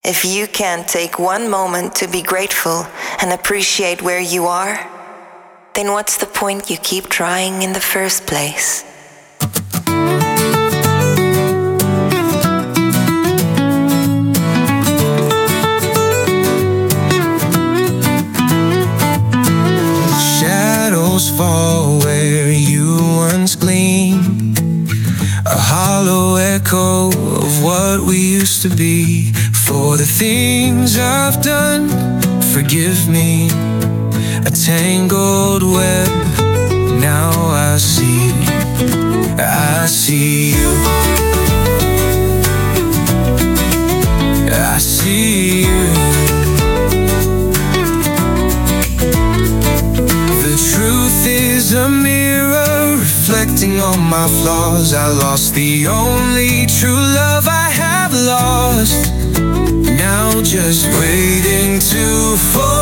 If you can't take one moment to be grateful and appreciate where you are, then what's the point you keep trying in the first place? Shadows fall where you once gleamed, a hollow echo of what we used to be. For the things I've done, forgive me, a tangled web. Now I see you, I see you. The truth is a mirror reflecting all my flaws. I lost the only true love I have lost, now just waiting to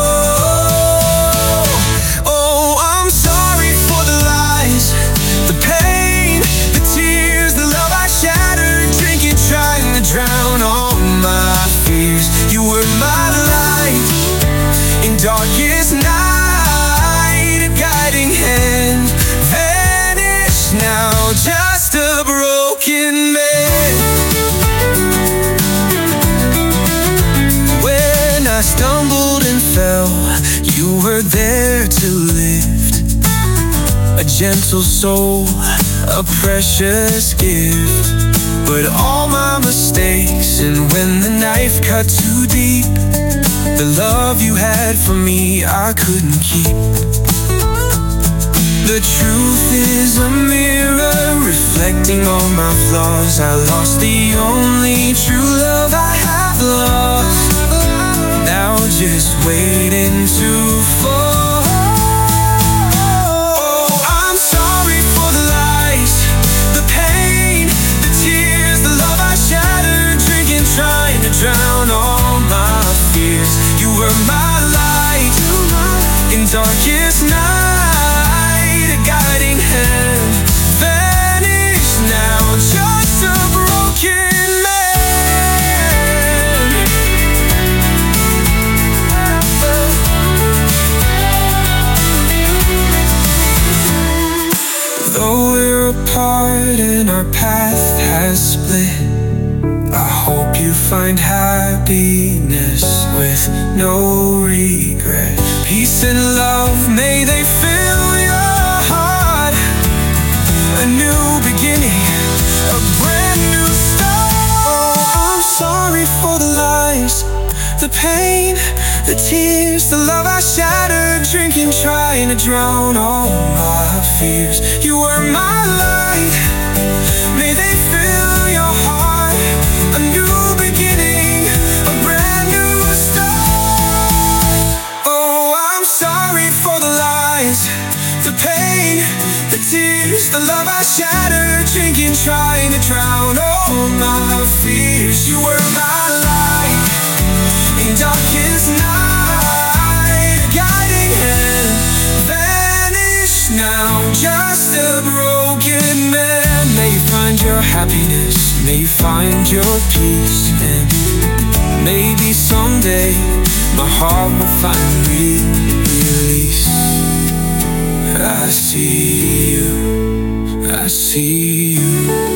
fall. Oh, I'm sorry for the lies, the pain, the tears, the love I shattered, drinking, trying to drown all my fears. You were my light in darkest night, a guiding hand, vanished now, just a broken man. I stumbled and fell, you were there to lift, a gentle soul, a precious gift. But all my mistakes, and when the knife cut too deep, the love you had for me I couldn't keep. The truth is a mirror reflecting all my flaws. I lost the only true love I have lost, now just waiting to fall. Oh, I'm sorry for the lies, the pain, the tears, the love I shattered, drinking, trying to drown all my fears. You were my light in darkest night, a guiding hand, vanished now, just a broken man. Though we're apart and our path has split, I hope you find happiness with no regret. Peace and love, may they fill your heart, a new beginning, a brand new start. Oh, I'm sorry for the lies, the pain, the tears, the love I shattered, drinking, trying to drown all my fears. You were my light, may they fill your heart, a new beginning, a brand new start. Oh, I'm sorry for the lies, the pain, the tears, the love I shattered, drinking, trying to drown all my fears. You were my light in darkest night, a guiding hand, vanished now, just a broken man. May you find your happiness, may you find your peace, and maybe someday my heart will find release. I see you, I see you.